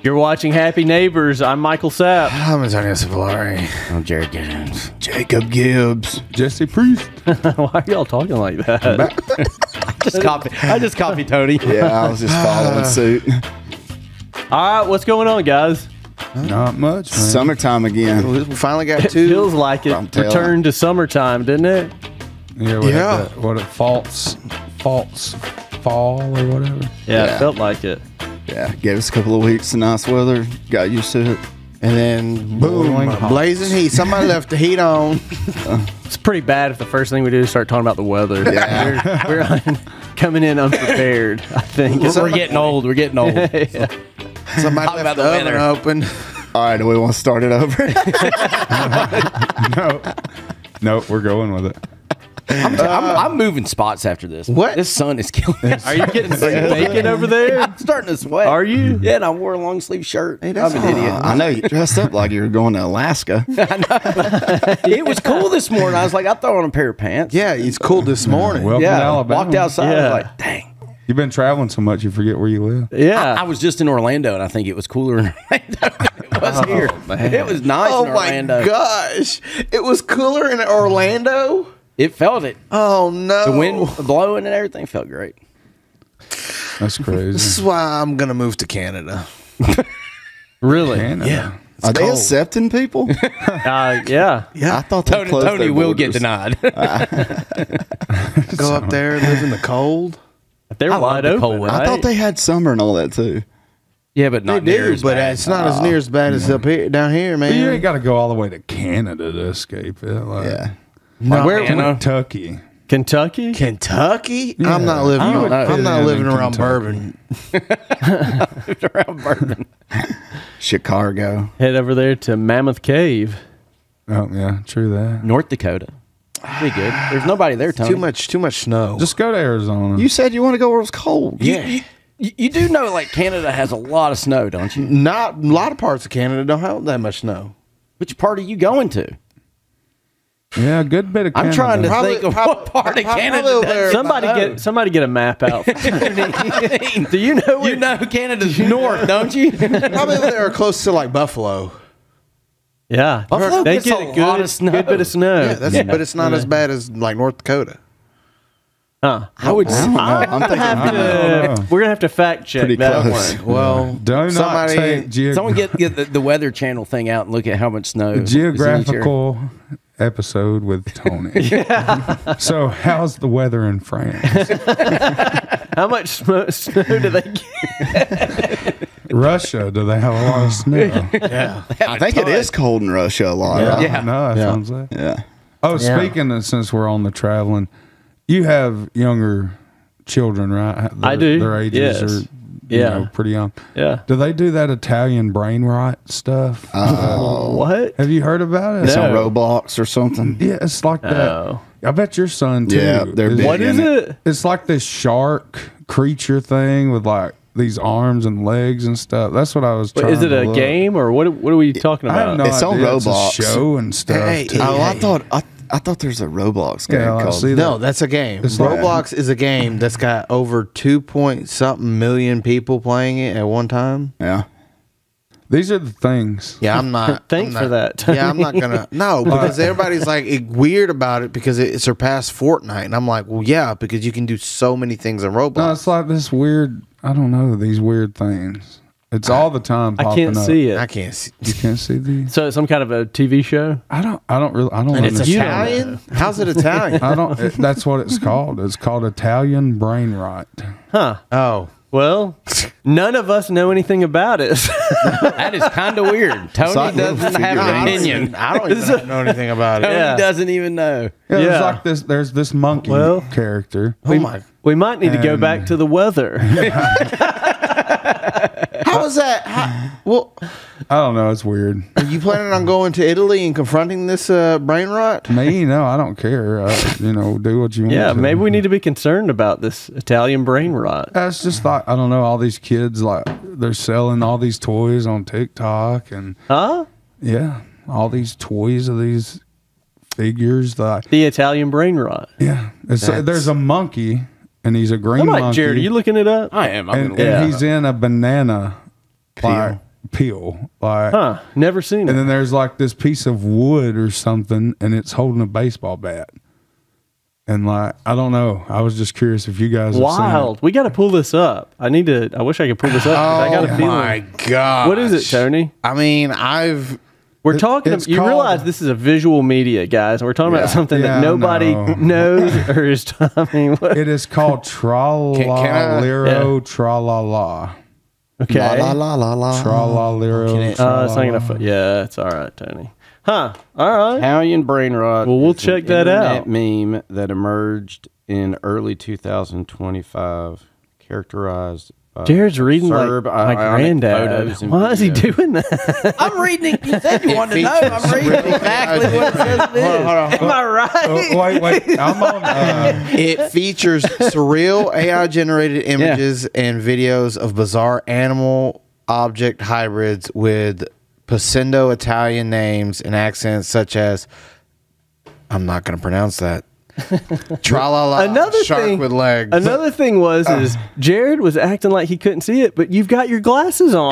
You're watching Happy Neighbors. I'm Michael Sapp. I'm Antonio Cipollari. I'm Jared Gibbs. Jacob Gibbs. Jesse Priest. Why are y'all talking like that? I just copied Tony. Yeah, I was just following suit. All right, what's going on, guys? Not much, man. Summertime again. We finally got It two. feels like it I'm telling. returned to summertime, didn't it? Yeah, we Yeah. had that, what, false fall or whatever. Yeah, Yeah. it felt like it. Yeah, gave us a couple of weeks of nice weather. Got used to it. And then boom, Boiling hot. blazing heat. Somebody left the heat on. It's pretty bad if the first thing we do is start talking about the weather. Yeah. we're coming in unprepared, I think. We're getting old. We're getting old. Yeah. Somebody Talk left about the the oven weather. open. All right, do we want to start it over? No, we're going with it. I'm moving spots after this. What? This sun is killing me. Are you getting bacon over there? I'm starting to sweat. Are you? Yeah, and I wore a long sleeve shirt. I'm that's an idiot. I know you dressed up like you were going to Alaska. It was cool this morning. I was like, I throw on a pair of pants. Yeah, it's cool this morning. Welcome to Yeah. Alabama. Walked outside. I Yeah. was like, dang. You've been traveling so much you forget where you live. Yeah. I was just in Orlando, and I think it was cooler in Orlando than it was here. man. It was nice Oh in my Orlando. gosh. It was cooler in Orlando? It felt it. Oh no. The wind blowing and everything felt great. That's This crazy. is why I'm going to move to Canada. Really? Canada. Yeah. Are they cold. accepting people? Yeah. I thought they closed Tony their will get borders. denied. Go up there, live in the cold. They're I love wide the open. cold weather. I thought they had summer and all that too. Yeah, but not They near do, as but bad. it's not as near as bad as up here, down here, But you ain't man. got to go all the way to Canada to escape it. Like, Yeah. No, Where- Kentucky. Kentucky? Kentucky? Yeah. I'm not living. I don't know. I'm not Fit living in around Kentucky. bourbon. around Bourbon. Chicago. Head over there to Mammoth Cave. Oh, yeah, true that. North Dakota. Be good. There's nobody there, Tony. Too much snow. Just go to Arizona. You said you want to go where it's cold. yeah. You do know, like, Canada has a lot of snow, don't you? Not a lot of parts of Canada don't have that much snow. Which part are you going to? yeah, a good bit of I'm Canada. trying to Probably- think of probably- what part of probably Canada over does there. Somebody get a map out. Do you know where You know Canada's north, don't you? Probably over there close to like Buffalo. Yeah. Buffalo they gets get a a good, lot of snow. good bit of snow. Yeah, but it's not as bad as like North Dakota. Huh. I would say. I'm thinking We're gonna have to fact check Pretty that close. one. Well, Do not somebody- take Someone get the Weather Channel thing out and look at how much snow. is in each area. geographical episode with Tony. So, how's the weather in France? How much snow do they get? Russia, do they have a lot of snow? yeah. I think it is cold in Russia a lot. Yeah, right? Yeah. no, that Yeah. sounds like. Yeah. Oh, Yeah. speaking of, since we're on the traveling, you have younger children, right? I do, Their ages yes. are, Yeah. pretty young. Yeah. Do they do that Italian brain rot stuff? What? Have you heard about it? It's on No. Roblox or something. Yeah, it's like that. No. I bet your son too. Yeah, they're is- big. What is in it? It's like this shark creature thing with like these arms and legs and stuff. That's what I was trying. Is it to a look. game or what are we talking I have about? no It's on idea. It's a Roblox. show and stuff. Hey, too. Oh, I thought there's a Roblox game Yeah, I called. see that. No, that's a game. It's like- Roblox is a game that's got over 2-point-something million people playing it at one time. Yeah. These are the things. Yeah, I'm not. Thanks I'm for not- that. Yeah, I'm not gonna. No, because everybody's like weird about it because it surpassed Fortnite, and I'm like, well, yeah, because you can do so many things in Roblox. No, it's like this weird. I don't know these weird things. It's all the time I popping can't up. see it. I can't see. You can't see these. So it's some kind of a TV show? I don't really. I don't. And it's understand. Italian. How's it Italian? I don't. That's what it's called. It's called Italian brain rot. Huh. Oh, Well, none of us know anything about it. That is kind of weird. Tony like little doesn't have an figurines. opinion. I don't even know anything about it. Tony Yeah. doesn't even know. Yeah, Yeah. There's like this. There's this monkey Well- character. Oh my! We might need to go back to the weather. How is that? Well, I don't know. It's weird. are you planning on going to Italy and confronting this brain rot? Me, no, I don't care. Do what you want. Yeah, to. maybe we need to be concerned about this Italian brain rot. That's just like I don't know. All these kids like they're selling all these toys on TikTok and Huh? yeah, all these toys of these figures. Like The Italian brain rot. yeah, there's a monkey and he's a green I'm like, monkey. Jared, are you looking it up? I am. I'm and, gonna Yeah. and he's in a banana like peel. Like, Huh? Never seen and it. then there's like this piece of wood or something, and it's holding a baseball bat. And like, I don't know. I was just curious if you guys have Wild. We got to pull this up. I wish I could pull this up. 'cause I got a Oh feeling. my god! What is it, Tony? I mean, We're talking. it's You called- realize this is a visual media, guys. We're talking about something Yeah, that nobody I know. knows or is. I mean, what? seen it. It is called Can I- Tralalero Tralala. Okay. La la la la. Tralalero It's not gonna. Yeah, it's all right, Tony. Huh? All right. Italian brain rot. Well, we'll is an check that internet out. Meme that emerged in early 2025, characterized by Jared's reading like Serb my ionic granddad. photos and Why is he videos. doing that? I'm reading it. You said you wanted to know. I'm reading exactly what it says it is. Am I right? Wait. I'm on. It features surreal AI-generated images and videos of bizarre animal object hybrids with Pseudo Italian names and accents such as, I'm not going to pronounce that. Tralala, Another shark thing with legs. Another thing is Jared was acting like he couldn't see it, but you've got your glasses on.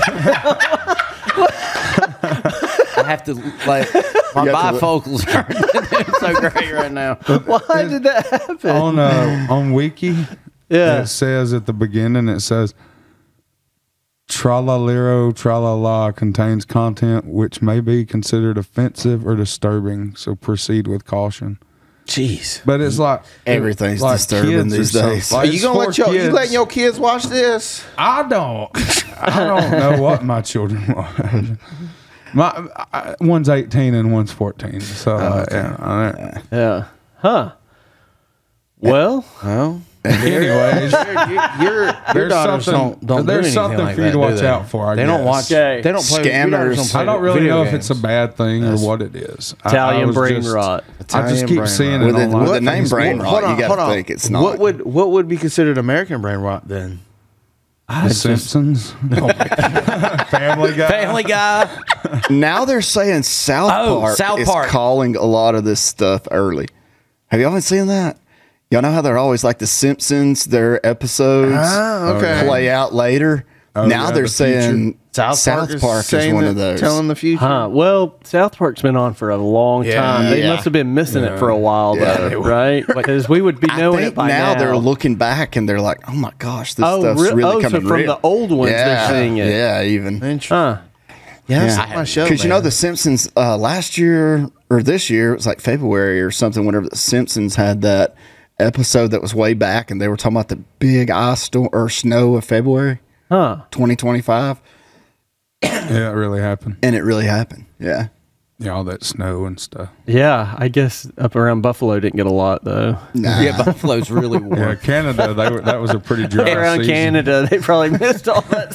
I have to like my You have to bifocals are doing so great right now. Why did that happen? on Wiki, Yeah. it says at the beginning, it says Tralalero Tralala contains content which may be considered offensive or disturbing, so proceed with caution. Jeez. But it's like Everything's disturbing kids or these something. days. Like, Are you it's gonna for let you kids. letting your kids watch this? I don't know what my children watch. One's 18 and one's 14. So Yeah. Huh. Well, Well, anyways, your there's daughters something, don't do there's anything something like for you that, to do watch they? out for. I They don't guess. watch. Okay. They don't play. your daughters Scammers. don't play I don't really video know if games. it's a bad thing or what it is. I Italian was brain just- rot. I just Italian keep brain seeing rot. it With the- online. with the name brain rot, you gotta think it's not. What would be considered American brain rot then? The Simpsons, Family Guy. Family Guy. Now they're saying South Oh, Park South is Park. calling a lot of this stuff early. Have y'all been seeing that? Y'all know how they're always like the Simpsons, their episodes okay. play out later. Oh, now yeah, they're the saying South Park is saying one that- of those. telling the future. Huh. Well, South Park's been on for a long Yeah. time. They Yeah. must have been missing it for a while, Yeah. though, right? Because we would be I knowing think it by now now. they're looking back and they're like, "Oh my gosh, this Oh, stuff's really so coming from real." the old ones, they're seeing it. Yeah, even Interesting. Huh. Yeah, that's not my show. because you know man. the Simpsons last year or this year it was like February or something. Whenever the Simpsons had that episode that was way back, and they were talking about the big ice storm or snow of February Huh. 2025, Yeah, it really happened. and it really happened. Yeah. Yeah, all that snow and stuff. Yeah, I guess up around Buffalo didn't get a lot, though. Nah. Yeah, Buffalo's really warm. Yeah, Canada. That was a pretty dry Around season. Canada, they probably missed all that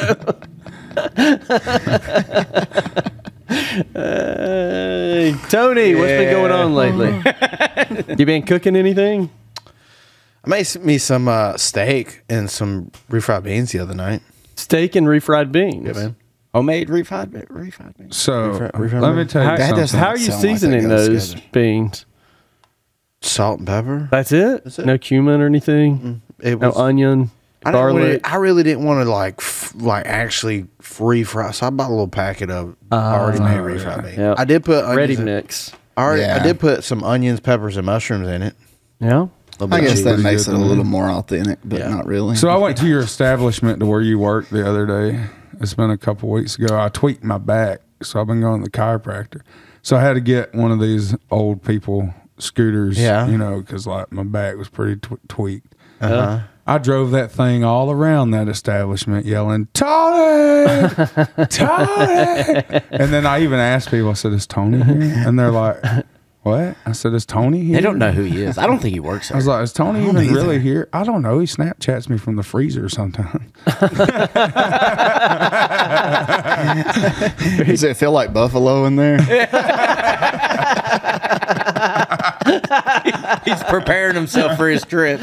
snow. Hey, Tony, what's been going on lately? You been cooking anything? I made me some steak and some refried beans the other night. Steak and refried beans. Yeah, man. Homemade refried beans. So Refried let me beans. tell you How, That something. doesn't how are you sound like that seasoning goes those together. beans? Salt and pepper. That's it? That's it. No cumin or anything? It No was. onion, garlic? I really didn't want to like actually free fry, so I bought a little packet of already made refried beans. Yeah. I did put onions Ready in- mix. I Yeah. did put some onions, peppers, and mushrooms in it. Yeah. I guess that cheese. makes it a Pretty good, little more authentic, but Yeah. not really. So I went to your establishment to where you work the other day. It's been a couple weeks ago. I tweaked my back, so I've been going to the chiropractor. So I had to get one of these old people scooters, Yeah. you know, because like my back was pretty tweaked. Uh-huh. I drove that thing all around that establishment yelling, "Tony! Tony!" And then I even asked people, I said, "Is Tony here?" And they're like, "What?" I said, "Is Tony here?" They don't know who he is. I don't think he works I there. was like, "Is Tony even really here?" I don't know. He Snapchats me from the freezer sometimes. Does it feel like buffalo in there? He's preparing himself for his trip.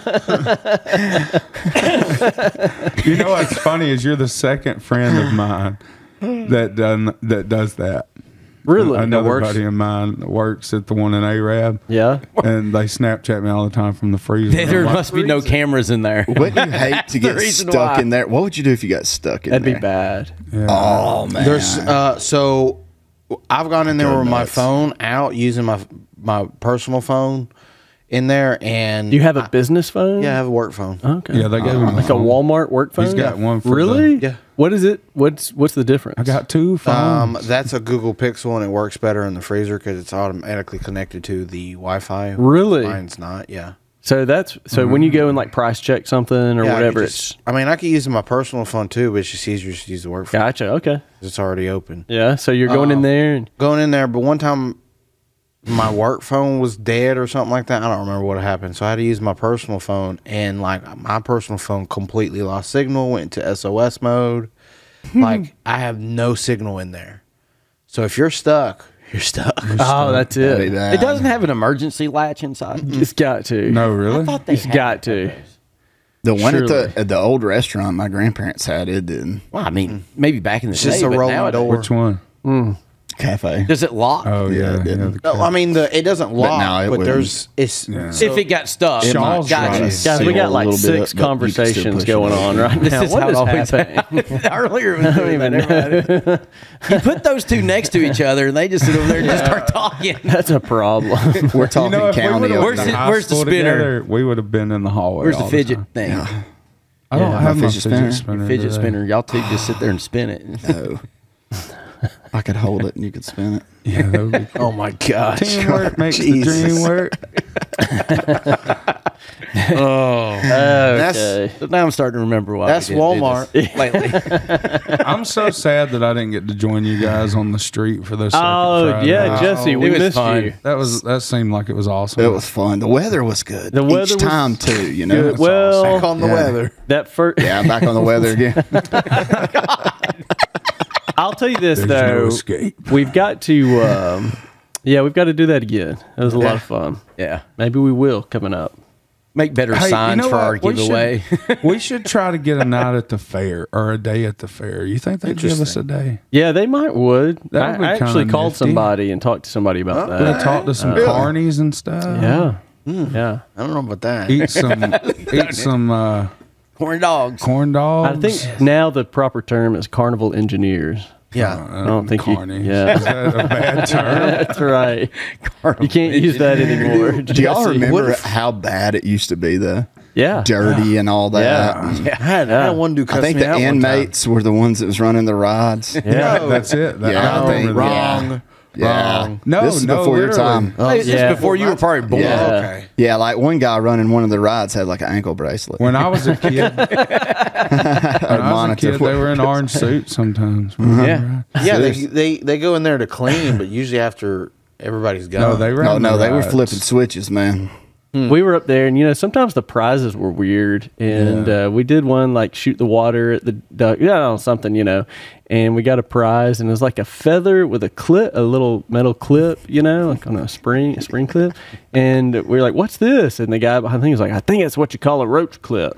You know what's funny is you're the second friend of mine that does that. Really? Another works? buddy of mine works at the one in Arab. Yeah. And they Snapchat me all the time from the freezer. There I'm like, must be no cameras in there. Wouldn't you hate to get reason stuck why. in there? What would you do if you got stuck in That'd there? be bad. yeah. Oh man, There's so I've gone in there Go with my nuts. phone out using my personal phone in there, and Do you have a business phone? yeah, I have a work phone. Okay. Yeah, they gave him Like a Walmart work phone? He's got one for Really? Yeah. What is it? What's the difference? I got 2 phones. That's a Google Pixel, and it works better in the freezer because it's automatically connected to the Wi-Fi. Really? Mine's not. Yeah. So that's when you go and like price check something or Yeah, whatever. I mean, I could use my personal phone too, but it's just easier to use the work phone. Gotcha. Okay. It's already open. Yeah. So you're going in there and Going in there, but one time my work phone was dead or something like that. I don't remember what happened. So I had to use my personal phone, and like my personal phone completely lost signal, went into SOS mode. Like I have no signal in there. So if you're stuck, you're stuck. oh, that's That'd be it. bad. It doesn't have an emergency latch inside. It's got to. No, really? I thought they It's had got to. The one Surely. at the old restaurant my grandparents had, it didn't. Well, I mean, maybe back in the It's day, just a but rolling nowadays- door. Which one? Cafe. Does it lock? Oh, Yeah, yeah. it didn't. the- No, I mean it doesn't lock, now it but wouldn't. there's it's Yeah. so- if it got stuck. It might Shaw's try right. to Guys, we seal got a like little 6 bit, but you can still conversations push it going in. on right This now. is What how it is always happening? Earlier, it was doing that. Everybody- you put those two next to each other, and they just sit over there and just start talking. That's a problem. We're talking if we county. would've over Where's been there. it- in high where's the school spinner? together, we would have been in the hallway. Where's the all fidget time. thing? I don't Yeah, have my my fidget fidget spinner. spinner. Fidget today. spinner. Y'all two just sit there and spin it. No. I could hold it and you could spin it. Yeah, that would be cool. oh my gosh. Teamwork makes Jesus. the dream work. Okay. So now I'm starting to remember why. That's we didn't do Walmart. this lately. I'm so sad that I didn't get to join you guys on the street for this. Oh, yeah, Jesse, we It was missed fun. you. That seemed like it was awesome. It was fun. The weather was good. The weather Each was time too, you know. Good. It's Well, awesome. Back on the Yeah. weather. That first, Yeah, I'm back on the weather again. I'll tell you this There's no though, escape. we've got to, we've got to do that again. It was a lot of fun. Yeah. Maybe we will coming up. Make better Hey, you signs know for what? our We should- giveaway. We should try to get a night at the fair or a day at the fair. You think they'd give us a day? Yeah, they might would. That would be I actually kinda called nifty. somebody and talked to somebody about We'll that. talk to some carnies and stuff. Yeah, yeah. I don't know about that. Eat some Corn dogs. corn dogs. I think now the proper term is carnival engineers. Yeah. I don't think you. carnies. Yeah, Is that a bad term? that's right. You can't use that anymore. Do y'all Jesse. remember how bad it used to be though? Yeah. Dirty and all that. Yeah. I had one dude I cuss think me the out one time. inmates were the ones that was running the rides. Yeah. That's it. That- Yeah, I I think remember that. Wrong. Yeah. No, this is no, before your literally. time. Oh, Hey, this Yeah. is before you were probably born. Yeah. Okay. Yeah, like one guy running one of the rides had like an ankle bracelet. When I was a kid, when I was a monitor kid, they were in orange suits sometimes. Yeah. Yeah, they go in there to clean, but usually after everybody's gone. No, they were. No, on no, the they were rides. flipping switches, man. We were up there, and sometimes the prizes were weird, and we did one like shoot the water at the duck, something, and we got a prize, and it was like a feather with a clip, a little metal clip, like on a spring clip, and we were like, "What's this?" And the guy behind the thing was like, "I think it's what you call a roach clip."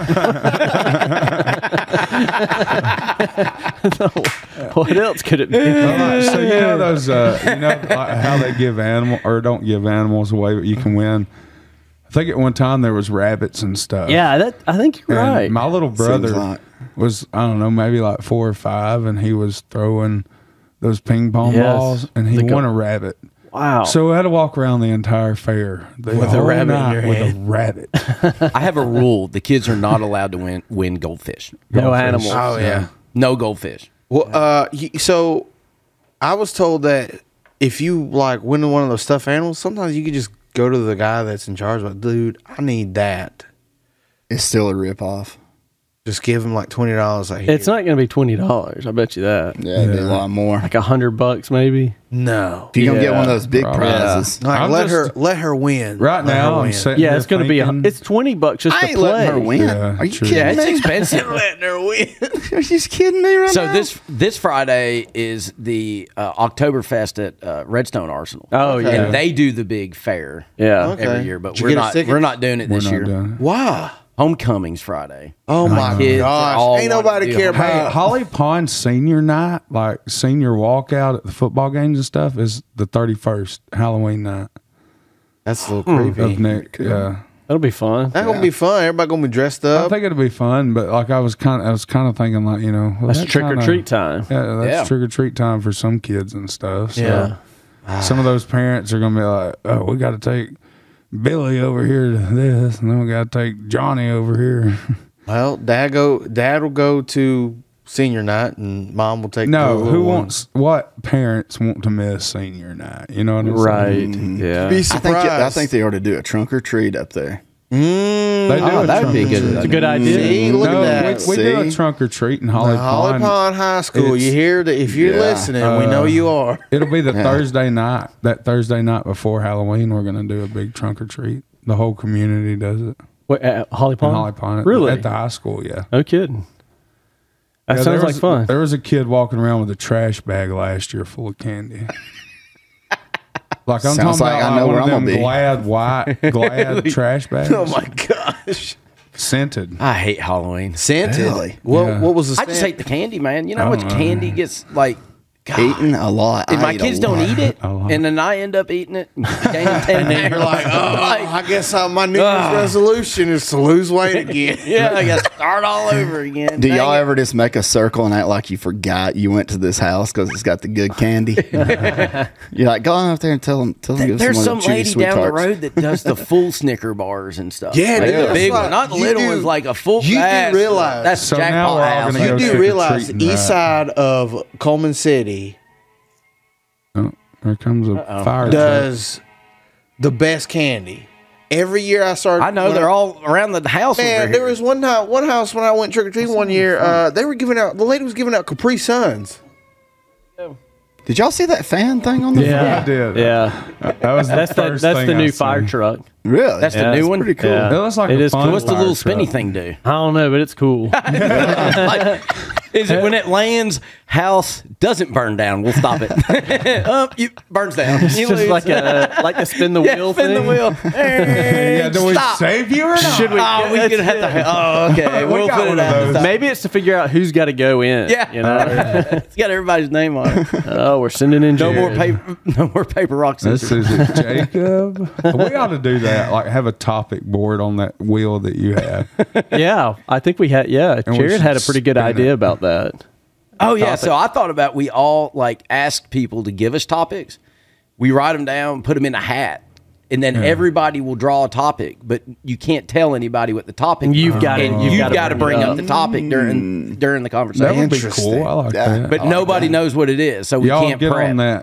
So, what else could it be? So you know those, like how they give animal or don't give animals away, but you can win. I think at one time there was rabbits and stuff. Yeah, I think you're And right. my little brother like. was, I don't know, maybe like 4 or 5, and he was throwing those ping pong Yes. balls, and he Like a- won a rabbit. Wow. So we had to walk around the entire fair the With a whole rabbit in night your with hand. a rabbit. I have a rule: the kids are not allowed to win goldfish. no Goldfish. animals. Oh yeah. No goldfish. Well, so I was told that if you like win one of those stuffed animals, sometimes you could just go to the guy that's in charge. Like, dude, I need that. It's still a ripoff. Just give him like $20. Like, It's not going to be $20. I bet you that. Yeah, it'd be a lot more. Like $100 maybe. no. If you're gonna get one of Yeah, those big probably. prizes, Like, I'm let just- her win. Right Let her now, I'm win. sitting Yeah, here it's going to be thinking- it's $20 just I to ain't play. letting her win. Yeah, Are you true. kidding Yeah, it's me? expensive. letting her win. Are you just kidding me right So now? this Friday is the Oktoberfest at Redstone Arsenal. Oh, yeah. and they do the big fair Yeah. Okay. every year, but Did you get a ticket? we're not doing it We're this not year. done. Why? Homecoming's Friday. Oh my kids all gosh! Ain't want nobody to do care homecoming. Hey, about. Holly Pond senior night, like senior walkout at the football games and stuff, is the 31st Halloween night That's a little creepy. of Nick. Yeah, That'll be fun. That's gonna be fun. Everybody gonna be dressed I up. think it'll be fun. But like I was kind of thinking, like well, That's that trick or kinda- treat time. Yeah, that's Yeah. trick or treat time for some kids and stuff. So Yeah. some of those parents are gonna be like, "Oh, we got to take Billy over here to this, and then we got to take Johnny over here." Well, Dad will go to senior night, and Mom will take. No, the who little one. wants? What parents want to miss senior night? You know what I'm Right. saying? Yeah. Be I surprised. think they ought to do a trunk or treat up there. They do Oh, a that would trunk be or good. treat. It's a good idea. See, look No, at that. we do a See? trunk or treat in Holly Holly Pond. Pond High School. It's- You hear that? If you're Yeah. listening, we know you are. It'll be the Thursday night. That Thursday night before Halloween, we're gonna do a big trunk or treat. The whole community does it. Wait, Holly In Pond? Holly Pond, Really? at the high school. Yeah. No kidding. That Yeah, sounds there like was- fun. There was a kid walking around with a trash bag last year full of candy. Like I'm Sounds talking like about I know one where of I'm them gonna be. glad trash bags. Oh my gosh! Scented. I hate Halloween. Scented. Really? What? Yeah. What was the? I just scent? hate the candy, man. You know how much candy gets like. God. Eating a lot. And I my eat kids a don't lot. eat it, A lot. and then I end up eating it. Gaining 10 And then you're like, oh, Like, I guess my New Year's resolution is to lose weight again. yeah, I got to start all over again. Do Dang y'all it. ever just make a circle and act like you forgot you went to this house because it's got the good candy? You're like, go on up there and tell them. Give There's us some one of the chewy lady sweet down the tarts. road that does the full Snicker bars and stuff. Yeah, like dude, the that's big right. one, not the You little do- ones, like a full. you do that's- realize- that's So now jackpot we're all house. gonna You go do trick-or-treating realize the that. east side of Coleman City Oh, there comes a fire truck. does the best candy. Every year I started. I know when they're all around the house. Man, over there here. was one house when I went trick or treating one year. They were giving out. The lady was giving out Capri Suns. Did y'all see that fan thing on the Yeah, I did. Yeah. That was the That's first the thing new I fire seen. truck. Really? That's the Yeah, new it's one. pretty cool. Yeah. It looks like It a is fun cool. What's the fire little truck. spinny thing do? I don't know, but it's cool. Like, is it when it lands, house doesn't burn down? We'll stop it. You burns down. It's You just lose. like a spin the yeah, wheel spin thing. the wheel. Yeah, do we Stop. save you or not? Should we? Oh, we could have to. Oh, okay. We We'll got put it one of out. those. Maybe it's to figure out who's got to go in. Yeah. You know. It's got everybody's name on it. Oh, we're sending in No more Jared. paper. No more paper rock This scissors. is it, Jacob. We ought to do that. Like have a topic board on that wheel that you have. Yeah, I think we had. Yeah, we Jared should had a pretty good spin idea it. about that. Oh yeah. So I thought about we all like ask people to give us topics. We write them down, put them in a hat, and then everybody will draw a topic. But you can't tell anybody what the topic. You've is. gotta- And you've you've gotta got to bring bring it up up. the topic during the That conversation. would be Interesting. cool. I like Yeah. that. But nobody knows what it is, so we Y'all can't get prep. on that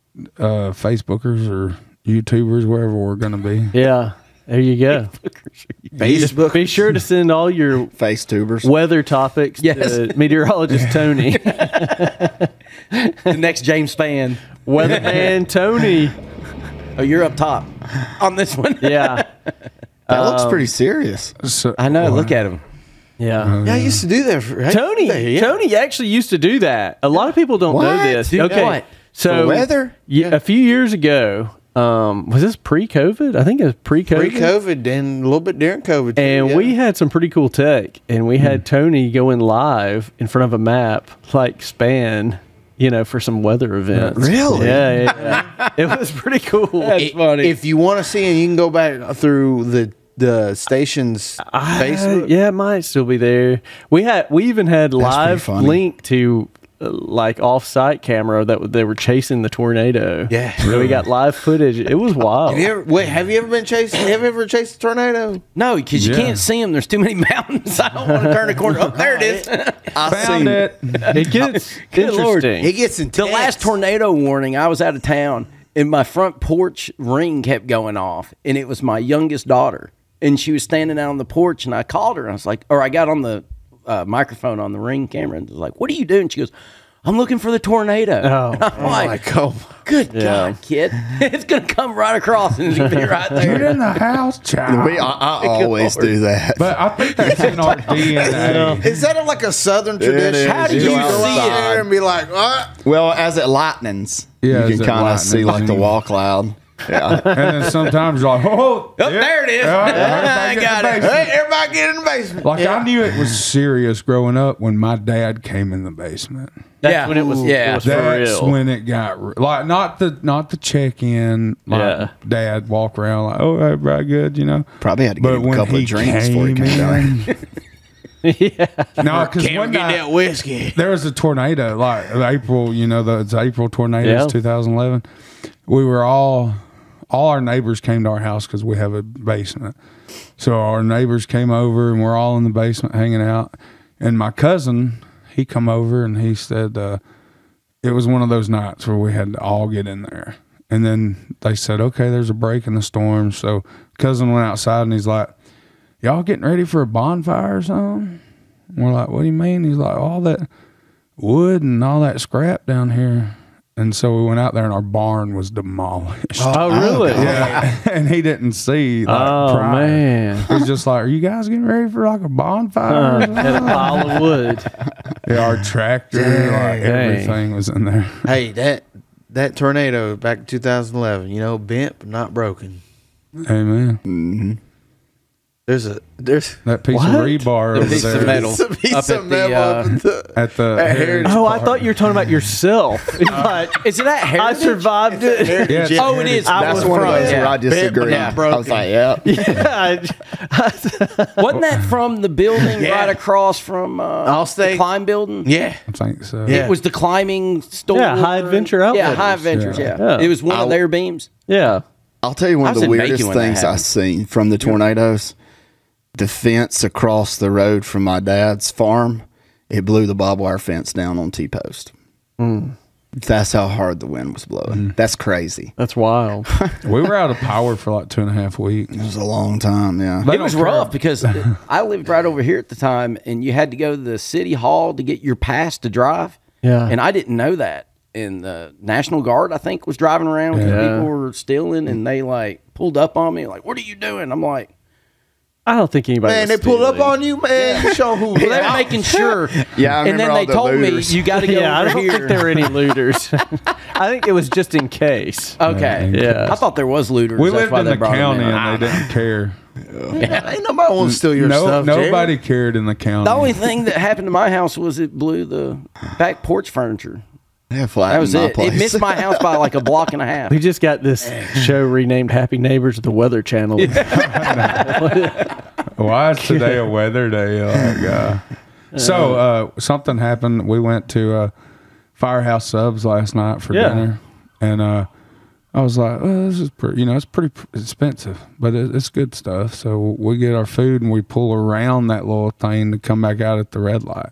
Facebookers or YouTubers, wherever we're going to be. Yeah, there you go. Facebook. Be sure to send all your Face tubers. weather topics Yes. to meteorologist Tony, The next James Spann. weatherman Tony. Oh, you're up top on this one. Yeah, That looks pretty serious. So, I know. Look at him. yeah. Yeah, I used to do that. For, Tony, yeah. Tony actually used to do that. A lot of people don't know What? this. Do Okay, what? so For weather? Yeah, a few years ago, was this pre-COVID? I think it was pre-COVID. Pre-COVID and a little bit during COVID. too, And yeah. we had some pretty cool tech, and we had Tony going live in front of a map, like Span, for some weather events. Really? Yeah. It was pretty cool. If you want to see it, you can go back through the station's Facebook. Yeah, it might still be there. We even had pretty live funny. link to like off-site camera that they were chasing the tornado. Yeah. So we got live footage. It was wild. Have you ever been chased? Have you ever chased a tornado? No, because you Yeah. can't see them. There's too many mountains. I don't want to turn a corner. Oh, there it is. found it. It gets Good Lord. interesting. It gets intense. The last tornado warning, I was out of town, and my front porch ring kept going off, and it was my youngest daughter, and she was standing out on the porch, and I called her, and I was like, or I got on the microphone on the Ring camera, and was like, "What are you doing?" She goes, "I'm looking for the tornado." Oh. And I'm like, Like, oh, "Good God, kid, it's gonna come right across, and it's gonna be right Get there." in the house, child. I always do that. But I think that's in our DNA. is that like a Southern tradition? is. How did You you go see outside. it? and be like, what? Well, as it lightens, Yeah, you as can it kind of lightens, see like the you- wall cloud. Yeah. And then sometimes you're like, oh, yeah, there it is. I got it. Hey, everybody get in the basement. Like I knew it was serious growing up when my dad came in the basement. That's when it was, it was for That's real. when it got like not the check in. Like Yeah. Dad walk around like, oh, everybody good, you know. Probably had to get him a couple of drinks before he came down. No, because Can't one get night that whiskey. there was a tornado, like April, you know, the April tornadoes, Yeah. 2011. We were all our neighbors came to our house because we have a basement. So our neighbors came over and we're all in the basement hanging out. And my cousin, he come over and he said, it was one of those nights where we had to all get in there. And then they said, okay, there's a break in the storm. So cousin went outside and he's like, y'all getting ready for a bonfire or something? And we're like, what do you mean? He's like, all that wood and all that scrap down here. And so we went out there and our barn was demolished. Oh, really? Yeah. And he didn't see like Oh, prior. man. He was just like, are you guys getting ready for like a bonfire? or something?" Had a pile of wood. Yeah, our tractor, like everything was in there. Hey, that tornado back in 2011, you know, bent but not broken. Amen. There's That piece What? of rebar over piece of there metal. It's a piece Up of at metal the, up at the at the At Heritage Oh, I Park. thought you were talking about yourself. It's like, Is it that I Heritage? survived it. Yeah, it's Oh, it is. I That's was one of from- those where I yeah. disagree. Yeah. I was like, yeah. Wasn't that from the building Yeah. right across from Allstate. the Climb building? Yeah. I think so. Yeah. It was the climbing store. Yeah, High Adventure Yeah, Outfitters. High Adventures. Yeah. Yeah. Yeah. It was one of their beams. Yeah. I'll tell you one I of was the in Macon weirdest when that things I've happened. seen from the tornadoes. The fence across the road from my dad's farm, it blew the barbed wire fence down on T-post. That's how hard the wind was blowing. That's crazy. That's wild. We were out of power for like 2.5 weeks. It was a long time, yeah. They It was don't care. rough because I lived right over here at the time, and you had to go to the city hall to get your pass to drive. Yeah. And I didn't know that. And the National Guard, I think, was driving around because Yeah. people were stealing, and they like pulled up on me, like, "What are you doing?" I'm like, I don't think anybody. Man, was they pulled up stealing. on you, man. You show who. well, they were making sure. Yeah, I and then remember they all the told looters. me, "You got to go Yeah, I over don't here." think there were any looters. I think it was just in case. Okay. Yeah. I thought there was looters. We That's lived why in they the brought 'em county in. and they didn't care. Ain't nobody want to steal your stuff. Jerry. Nobody cared in the county. The only thing that happened to my house was it blew the back porch furniture. Yeah, flat That was in my it. place. It missed my house by like a block and a half. We just got this show renamed Happy Neighbors of the Weather Channel. Why is today a weather day? So something happened. We went to Firehouse Subs last night for Yeah. dinner, and I was like, well, "This is pretty. You know, it's pretty expensive, but it's good stuff." So we get our food and we pull around that little thing to come back out at the red light,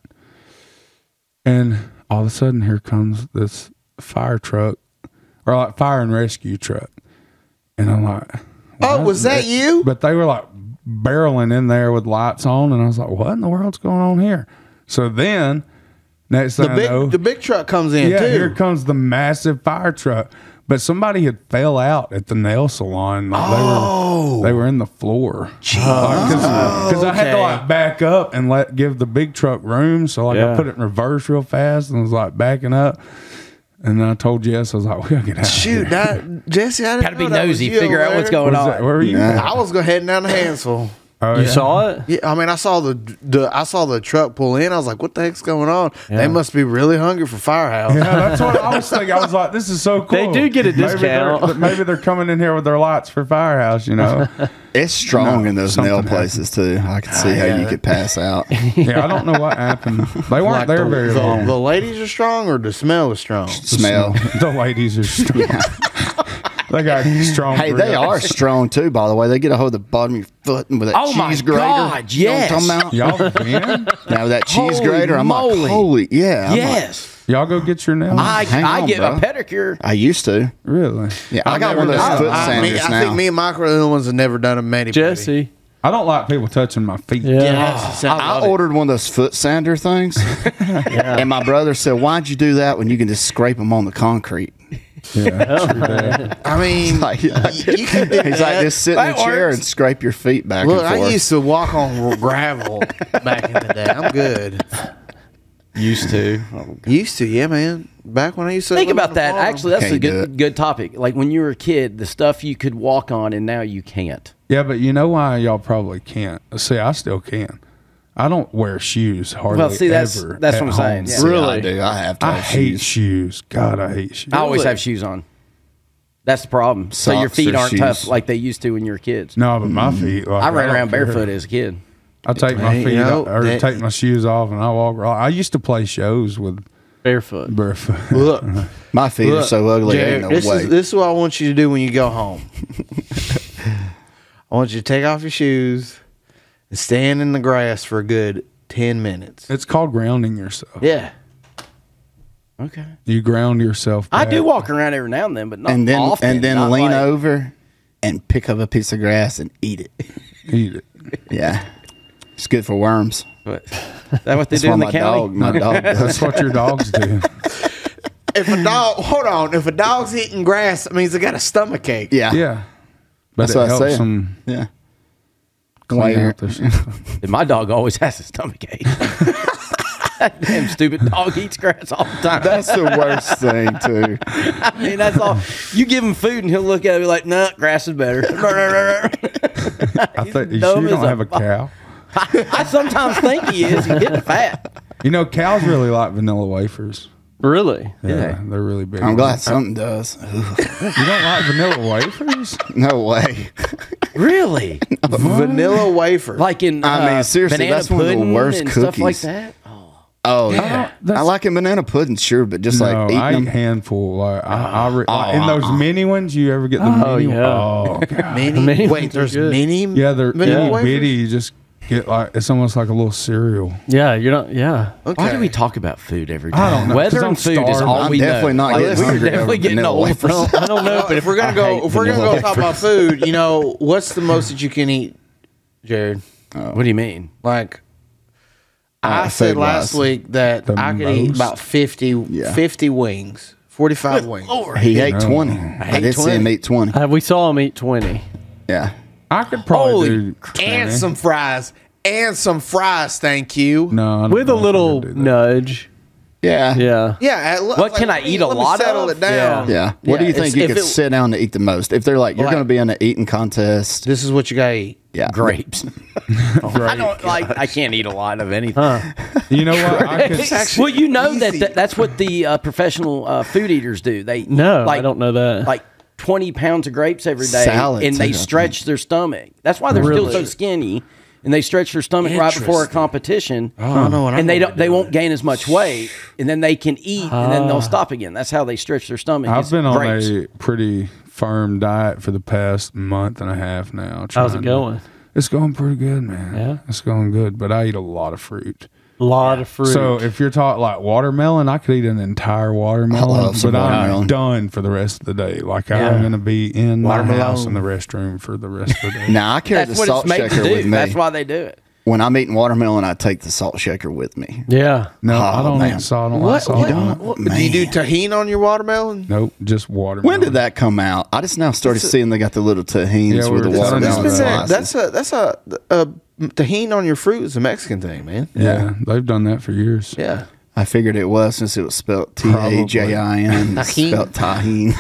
and all of a sudden, here comes this fire truck, or like fire and rescue truck, and I'm like, Oh, was that you? but they were like barreling in there with lights on, and I was like, "What in the world's going on here?" So then, next thing I know, The big truck comes in yeah, too. here comes the massive fire truck. But somebody had fell out at the nail salon. Like they were in the floor. Because I had to like back up and give the big truck room. So like Yeah. I put it in reverse real fast and was like backing up. And then I told Jess, I was like, we gotta get out of Shoot, here. that Jesse, I didn't Got to be know that was nosy, you figure over out what's there. going Where on. were you? I was going heading down to Hansville. Oh, You yeah. saw it? Yeah, I mean, I saw the truck pull in. I was like, "What the heck's going on?" They must be really hungry for Firehouse. Yeah, that's what I was thinking. I was like, this is so cool. They do get a Maybe discount. Maybe they're coming in here with their lights for Firehouse, you know? It's strong in those something nail happened. places too. I can see how you could pass out. Yeah, I don't know what happened. They weren't there very long. The ladies are strong, or the smell is strong. Smell. The ladies are strong. They got strong. Hey, they grills. are strong too. By the way, they get a hold of the bottom of your foot and with that Oh, my cheese grater. God, You know what I'm yes. talking about? Y'all been? Now that cheese Holy grater, I'm moly. like, holy, yeah. I'm like, Yes. Y'all go get your nails. Hang I on, get bro. a pedicure. I used to. Really? Yeah, I got never one of those done foot that. sanders I now. think me and Mike are the only ones that never done a mani. Jesse. I don't like people touching my feet. Yeah. I ordered one of those foot sander things, and my brother said, "Why'd you do that when you can just scrape them on the concrete?" Yeah. I mean, Like, you can do he's like, that. just sit in That the chair works. and scrape your feet back Look, and forth. I used to walk on gravel back in the day. I'm good. Used to. Used to, yeah, man. Back when I used to Think live on about the that. farm. Actually, that's a Can't do good topic. Like when you were a kid, the stuff you could walk on, and now you can't. Yeah, but you know why y'all probably can't? See, I still can. I don't wear shoes hardly Well, see, that's ever what at I'm saying. home. Yeah. See, Really? I do. I have to I have hate shoes. shoes. God, I hate shoes. I always have shoes on. That's the problem. So your Socks feet or aren't shoes? tough like they used to when you were kids. No, but my feet. Like, I ran don't around care. barefoot as a kid. I take my Hey, feet you know, or that- take my shoes off and I walk. I used to play shows with Barefoot. barefoot. Look, My feet are look, so ugly. Jared, Ain't no way. this is what I want you to do when you go home. I want you to take off your shoes and stand in the grass for a good 10 minutes. It's called grounding yourself. Yeah. Okay. You ground yourself. I back. do walk around every now and then, but not and then often. then not lean like- over and pick up a piece of grass and eat it. Eat it. Yeah, it's good for worms. But, is that what they That's do why in the my county? my dog does. That's what your dogs do. If a dog, hold on, if a dog's eating grass, that means they got a stomach ache. Yeah, Yeah, but That's it what I helps say. them yeah. clean Later. out their system. And my dog always has a stomach ache. That damn stupid dog eats grass all the time. That's the worst thing too. I mean, that's all. You give him food and he'll look at it like, nah, grass is better. I think you sure dumb you as don't a have a cow. I sometimes think he is. He's getting fat. You know, cows really like vanilla wafers. Really? Yeah, they're really big. I'm on glad it. something does. Ugh. You don't like vanilla wafers? No way. Really? Vanilla wafer. Like in I mean, seriously, banana that's one of the pudding worst and stuff like cookies. that. Oh yeah, that's- I like a banana pudding, sure, but just No, like eating I eat them. handful. Like like in those mini ones, you ever get the mini? yeah. Oh, God. mini? Mini Wait, ones are there's good. mini? Yeah, they're vanilla itty wafers? bitty. You just get like it's almost like a little cereal. Yeah, you're not. Yeah. Okay. Why do we talk about food every day? I don't know, 'cause Weather I'm and food is starving. all I'm we definitely know. not Like, getting we're hungry definitely over getting vanilla old. wafers. I don't know, But if we're gonna go, vanilla talk about food, you know, what's the most that you can eat, Jared? What do you mean? Like, I said last food-wise. week that The I could eat most? about 50, Yeah. 50 wings, 45 wings. He ate No. 20. ate I did see 20. him eat 20. We saw him eat 20. Yeah. I could probably Holy do And 20. some fries. And some fries, thank you. No, I don't With know a if I little could do that. nudge. Yeah. Yeah. Yeah. What can I eat a let me lot settle of? it down. Yeah. What do you think you could sit down to eat the most? If they're like, you're Like- going to be in an eating contest. This is what you gotta eat. Yeah. Grapes. I don't like. I can't eat a lot of anything. You know what? I could, Well, you know easy. that's what the professional food eaters do. They No, like, I don't know that. Like 20 pounds of grapes every day, Salad, and they too, I stretch their stomach. That's why they're still Really? so skinny, and they stretch their stomach right before a Interesting. competition. I don't know what And I'm they gonna don't. They do. won't gain as much weight, and then they can eat, and then they'll stop again. That's how they stretch their stomach. I've is been on grapes. a pretty firm diet for the past month and a half now. How's trying it to- going? It's going pretty good, man. Yeah? It's going good, but I eat a lot of fruit. A lot of fruit. So if you're talking like watermelon, I could eat an entire watermelon, love some but I'm watermelon. done for the rest of the day. Like Yeah. I'm going to be in my Watermelon. house in the restroom for the rest of the day. Now, I carry That's the what salt it's made to shaker with do. me. That's why they do it. When I'm eating watermelon, I take the salt shaker with me. yeah. No, I Oh, don't man. eat salt. I don't like salt. Do you do tahini on your watermelon? Nope, just watermelon. When did that come out? I just now started seeing they got the little tahines Yeah, we with the were talking watermelon about that. slices. That's a tahini on your fruit is a Mexican thing, man. Yeah, they've done that for years. Yeah. I figured it was since it was spelled Tajin. It's Tahini. spelled tahine.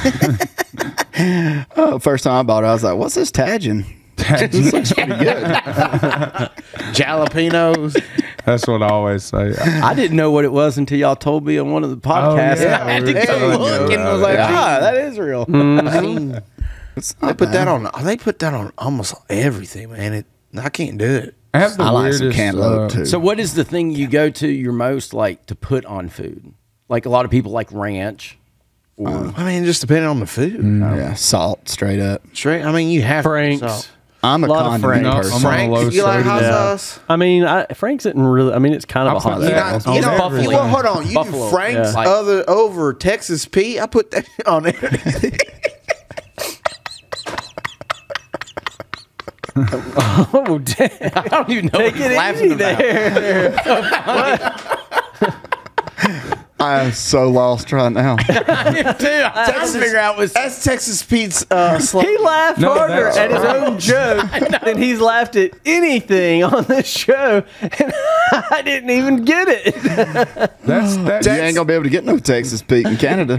First time I bought it, I was like, "What's this Tajin?" This looks pretty good. Jalapenos. That's what I always say. I didn't know what it was until y'all told me on one of the podcasts. Oh, yeah, I had we to were go telling look you and about was like, it. that is real. It's They not put bad. that on. They put that on almost everything, man. I can't do it. I have the I like some weirdest. cantaloupe too. So, what is the thing you go to your most like to put on food? Like a lot of people like ranch. I mean, just depending on the food. yeah, salt straight up. Straight. I mean, you have Frank's. salt. I'm a Lot of condiment Frank's. person. I'm on a low Frank, you like hot sodium. sauce? I mean, Frank's isn't really. I mean, it's kind of I'll a hot put that sauce. on You know, Buffalo. well, hold on. You Buffalo, do Frank's yeah. Like- over Texas Pete. I put that on everything. Oh, damn. I don't even know Take what he's it laughing easy about. there. I'm so lost right now. Dude, I'm trying to figure out what's. That's Texas Pete's He slogan. laughed No, harder that's at his own joke than he's laughed at anything on this show, and I didn't even get it. That's You ain't gonna be able to get no Texas Pete in Canada.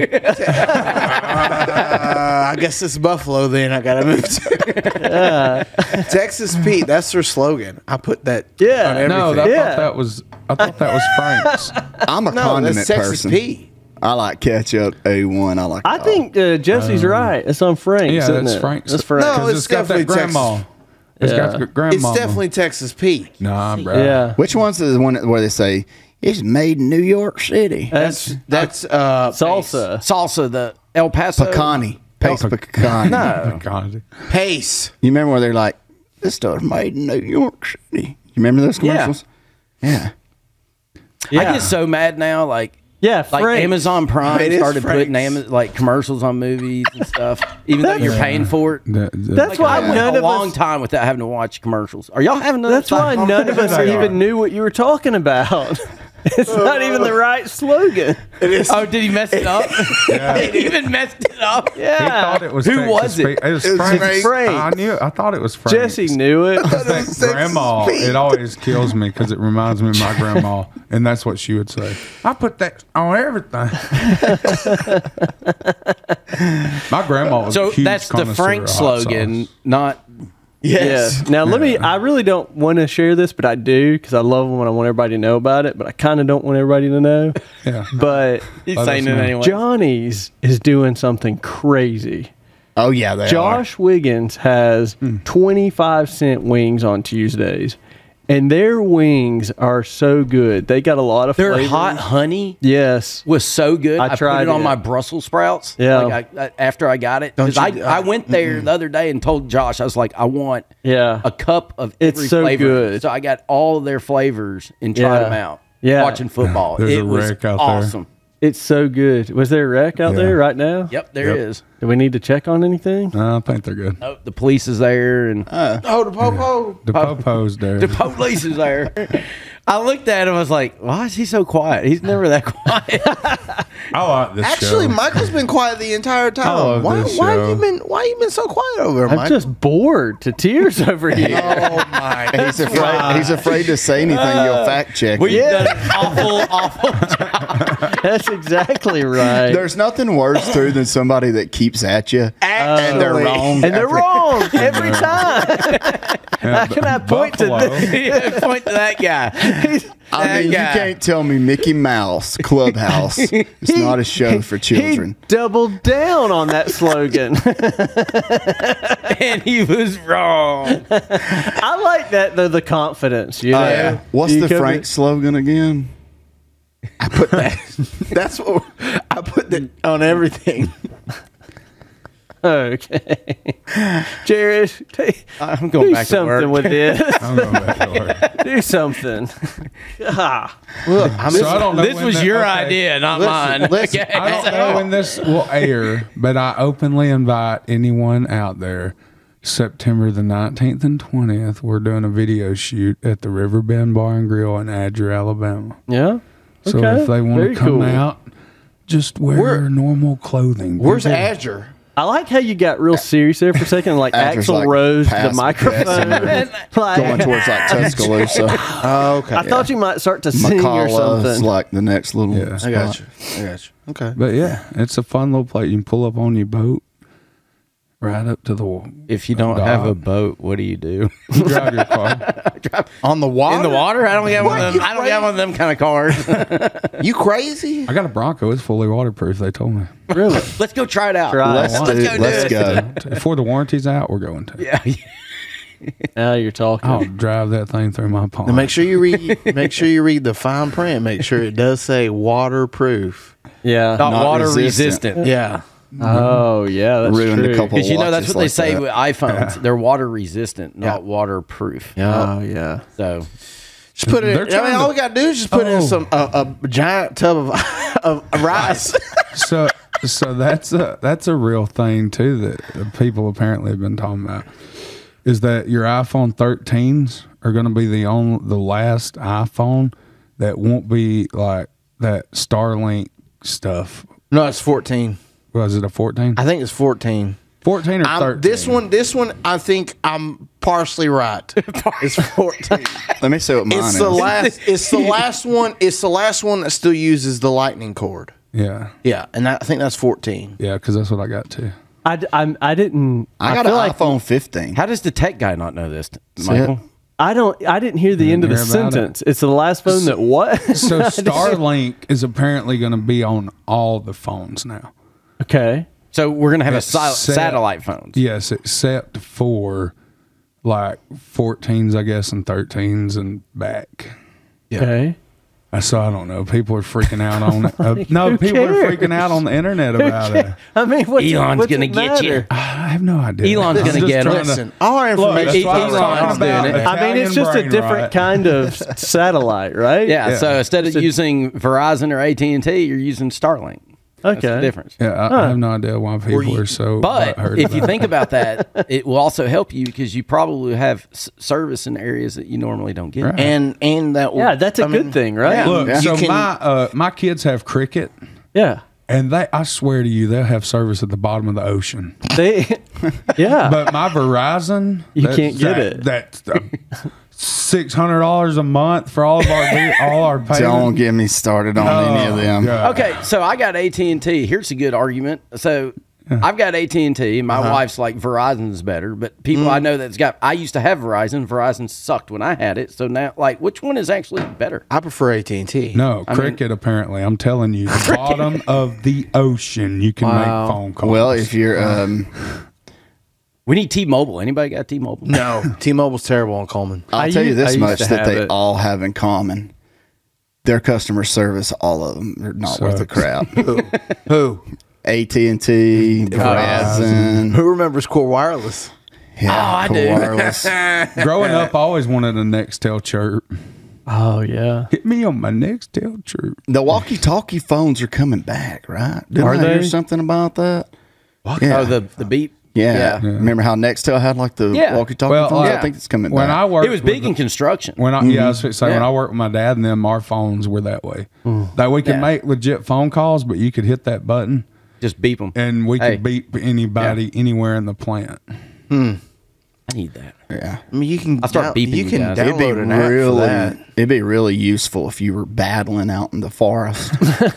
I guess it's Buffalo. Then I gotta move to Texas Pete. That's their slogan. I put that. Yeah. on everything. no. Yeah. I thought that was Frank's. I'm a No, condiment that's Texas person. Pete. I like ketchup, A1. I like. I think Jesse's right. It's on Frank's. Yeah, isn't that's it? Frank's. That's Frank's. No, 'Cause it's it's got that definitely grandma. Texas. It's Yeah. got the grandma. It's definitely Texas Pete. Nah, bro. Yeah. Which one's the one where they say it's made in New York City? That's That's salsa. Salsa, the El Paso. Pecani. Pace Pecani. No. God. Pace. You remember where they're like, this stuff's made in New York City? You remember those Yeah. commercials? Yeah. I get so mad now. Like Frank's. Amazon Prime It is started putting Frank's. like commercials on movies and stuff, even though you're paying for it. That's Like, why I went none a of long us. time without having to watch commercials. Are y'all having another? That's why none of us even knew what you were talking about. It's not even the right slogan. Oh, did he mess it up? He even messed it up. He Yeah. thought it was Who Texas was it? Pete. It was It was Frank's. Frank. I thought it was Frank's. Jesse knew it. That grandma, it always kills me because it reminds me of my grandma, and that's what she would say. I put that on everything. My grandma was a So huge that's the connoisseur Frank of hot slogan, sauce. not. Yes. Yeah. Now let me. I really don't want to share this, but I do because I love when I want everybody to know about it. But I kind of don't want everybody to know. Yeah. But He's Let saying us it know. anyway. Johnny's is doing something crazy. Oh, yeah, they Josh Wiggins has 25-cent wings on Tuesdays, and their wings are so good. They got a lot of Their flavors. hot honey Yes. was so good. I I put tried it on it. my Brussels sprouts. Yeah. Like after I got it, because I went there the other day and told Josh I was like, I want Yeah. a cup of It's every so flavor. good. So I got all of their flavors and tried Yeah. them out. Yeah. Watching football, There's it a was wreck out there. awesome. It's so good. Was there a wreck out there right now? Yep, there is. Do we need to check on anything? I think they're good. Oh, the police is there and Oh, the popo. The Popo's there. the police is there. I looked at him. I was like, "Why is he so quiet? He's never that quiet." I like this Actually, show. Michael's been quiet the entire I time. love Why this have show. you been so quiet over there, I'm Michael? just bored to tears over here. Oh my! He's afraid to say anything. You'll fact check. We've it. done an awful job. That's exactly right. There's nothing worse too than somebody that keeps at you and they're wrong. And they're wrong every time. How can I point to Buffalo. this? Yeah, point to that guy. I mean, you guy. can't tell me Mickey Mouse Clubhouse is not a show for children. He doubled down on that slogan. And he was wrong. I like that though, the confidence. You know? What's You the come Frank slogan again? I put that. That's what I put that on everything. Okay, Jared, I'm going do back to something work. with this. I'm going back to work. Do something. Ah. Look, So I don't know This when was that- your okay. idea, not Listen, mine. listen, Okay. I don't know when this will air, but I openly invite anyone out there. September the 19th and 20th, we're doing a video shoot at the Riverbend Bar and Grill in Adger, Alabama. Yeah. So Okay. if they want Very to come cool. out, just wear normal clothing. where's Be- Azure? I like how you got real serious there for a second, like Actors Axl like Rose the passive microphone. aggressive. Going towards like Tuscaloosa. Oh, okay. I thought you might start to sing or McCalla is something. like the next little Yeah. spot. I got you. I got you. Okay. But yeah, it's a fun little place. You can pull up on your boat, right up to the. If you don't dock. have a boat, what do you do? You drive your car. On the water? In the water? I don't get one of them. You I don't get one of them kind of cars. You crazy? I got a Bronco. It's fully waterproof. They told me. Really? Let's go try it out. Try Let's it. do. go do Let's it. go. Before the warranty's out, we're going to. Yeah. Now you're talking. I'll drive that thing through my pond. And make sure you read. Make sure you read the fine print. Make sure it does say waterproof. Yeah. Not, Not water resistant. resistant. Yeah. Oh, yeah. That's Ruined true. a couple Because you know that's watches what they like say that. with iPhones. They're water resistant, not waterproof. Oh, yeah. So Just put it. They're I mean, trying all to- we gotta do is just put in Oh. some a giant tub of rice. So that's a real thing too that people apparently have been talking about. Is that your iPhone 13s are going to be the last iPhone that won't be like that Starlink stuff. No, it's 14. Was it a 14? I think it's 14. 14 or 13? This one, I think I'm partially right. It's 14. Let me see what mine It's is. the last. It's the last one. It's the last one that still uses the lightning cord. Yeah. Yeah, and I think that's 14. Yeah, because that's what I got too. I didn't. I got feel an like iPhone 15. How does the tech guy not know this, it. Michael? I didn't hear the end of the hear about sentence. It's the last phone that what? So Starlink is apparently going to be on all the phones now. Okay. So we're gonna have Except- satellite phones. Yes, except for like 14s, I guess, and 13s and back. Okay. So I don't know. People are freaking out on it. Who people are cares? freaking out on the internet about it. I mean, Elon's gonna get you. I have no idea. Elon's I'm gonna just get trying us. to- Listen, all our Look, information. that's what I was Elon's talking about. doing it. I mean, it's just a Italian different brain kind of satellite, right? Yeah, Yeah. so instead of using Verizon or AT&T, you're using Starlink. That's the Okay. difference. Yeah, I have no idea why people are so. But butthurt if you about think about that, it will also help you because you probably have service in areas that you normally don't get. Right. and that. Yeah, that's a good thing, right? Yeah. Look, Yeah. so You can- my kids have cricket, Yeah. and I swear to you, they'll have service at the bottom of the ocean. They. Yeah. But my Verizon, You can't get it. That's $600 a month for all of our payments. Don't get me started on any of them. God. Okay, so I got AT&T. Here's a good argument. So I've got AT&T. My wife's like Verizon's better, but people I know that's got. I used to have Verizon. Verizon sucked when I had it. So now, like, which one is actually better? I prefer AT&T. No, cricket. Apparently, I'm telling you, the bottom of the ocean, you can make phone calls. Well, if you're We need T-Mobile. Anybody got T-Mobile? No, T-Mobile's terrible on Coleman. I'll I tell you used- this I used much to that have they it. all have in common. Their customer service, all of them, are not worth a Sucks. crap. Who? AT&T, Verizon. Who remembers Core Wireless? Yeah, I Core do. Wireless. growing up, I always wanted a Nextel chirp. Oh yeah. Hit me on my Nextel chirp. The walkie-talkie phones are coming back, right? Didn't Are I hear they? something about that? Yeah. Oh, the beep. Yeah. Remember how Nextel had like the Yeah. walkie-talkie Well, phones? yeah. I think it's coming When back. I worked, It was with big in construction. When I yeah, I was fixing to say, when Yeah. I worked with my dad and them, our phones were that way. That we could Yeah. make legit phone calls, but you could hit that button Just beep them. and we Hey. could beep anybody anywhere in the plant. I need that. yeah. I mean, you can. I'll start beeping You you can guys. It'd be download an app for really, that. it'd be really useful if you were battling out in the forest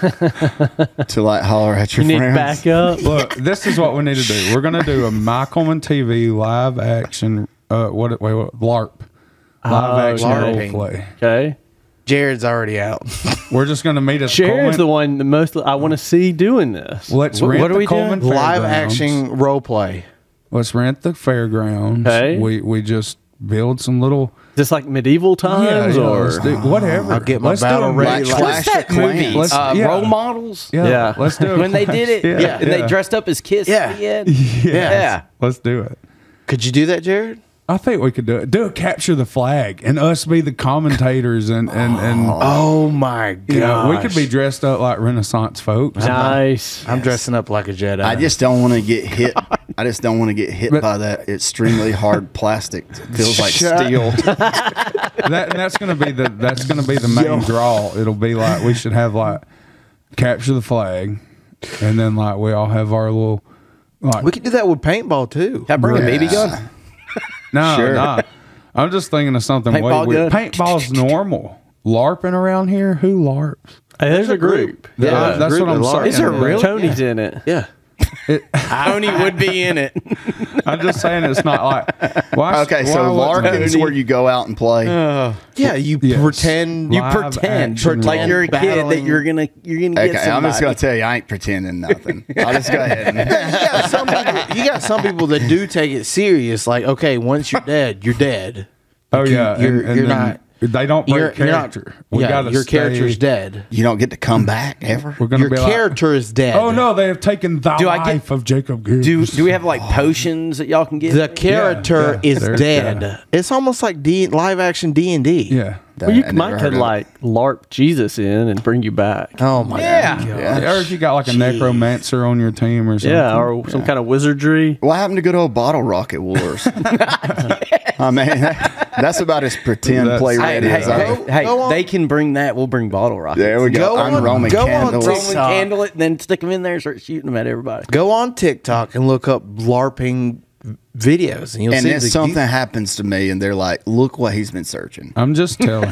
to like holler at your You need friends. backup. Look, this is what we need to do. We're gonna do a Michaelman TV live action. What LARP? Live action LARPing. role play. Okay. Jared's already out. We're just gonna meet at Jared's the Coleman. one the most I want to see doing this. Let's What- rent what are the we doing? Coleman Live Fairgrounds. action role play. Let's rent the fairgrounds. Okay. We just build some little Just like medieval times, or let's do whatever. I'll get my Let's do battle a ready. match. Like Clash of Clans. Let's- yeah. Role models. Yeah, Yeah. let's do it. When they did it, Yeah, and yeah. they dressed up as Kiss. Yeah. At the end. Yes. Let's do it. Could you do that, Jared? I think we could do it. Do a capture the flag and us be the commentators and Oh my god! you know, we could be dressed up like Renaissance folks. nice. I'm dressing up like a Jedi. I just don't want to get hit. I just don't want to get hit But- by that extremely hard plastic. It feels like Shut- steel. That's gonna be the main draw. It'll be like we should have like capture the flag, and then like we all have our little like we could do that with paintball too. Can I bring a BB gun? no, Sure. no. I'm just thinking of something Paintball way weird. gun? Paintball's normal. LARPing around here? Who LARPs? Hey, there's a group. Yeah, that's group what I'm of LARPs. saying. Is there really? Tony's in it. Yeah. Tony would be in it. I'm just saying it's not like. Why, Okay, so why would- LARPing's where you go out and play. Yeah, you Yes. pretend. You Live pretend action like role. you're a kid that Battling. you're gonna get Okay, somebody. I'm just gonna tell you, I ain't pretending nothing. I'll just go ahead. You got some people that do take it serious. Like, okay, once you're dead, you're dead. Oh Like, yeah, you're and you're then not. They don't break You're character. not. We Yeah, gotta your stay- character's dead. You don't get to come back ever. We're gonna Your be like, character is dead. oh no, they have taken the Do I get- life of Jacob Gibbs. Do we have like potions that y'all can get? The character Yeah, is there's dead. that. It's almost like live action D&D. Yeah. Well, you I might never could heard of it. like LARP Jesus in and bring you back. Oh my Yeah. god. Yeah. Or if you got like a necromancer on your team or something. Yeah, or some kind of wizardry. What happened to good old Bottle Rocket Wars? I mean, that's about as pretend That's- play Hey, ready hey, as I. hey, hey, go on. they can bring that. We'll bring bottle rockets. There we go. Go I'm on- Roman go on, candles. Roman candle it, and then stick them in there and start shooting them at everybody. Go on TikTok and look up LARPing videos, and you'll And see then something happens to me, and they're like, "Look what he's been searching." I'm just telling.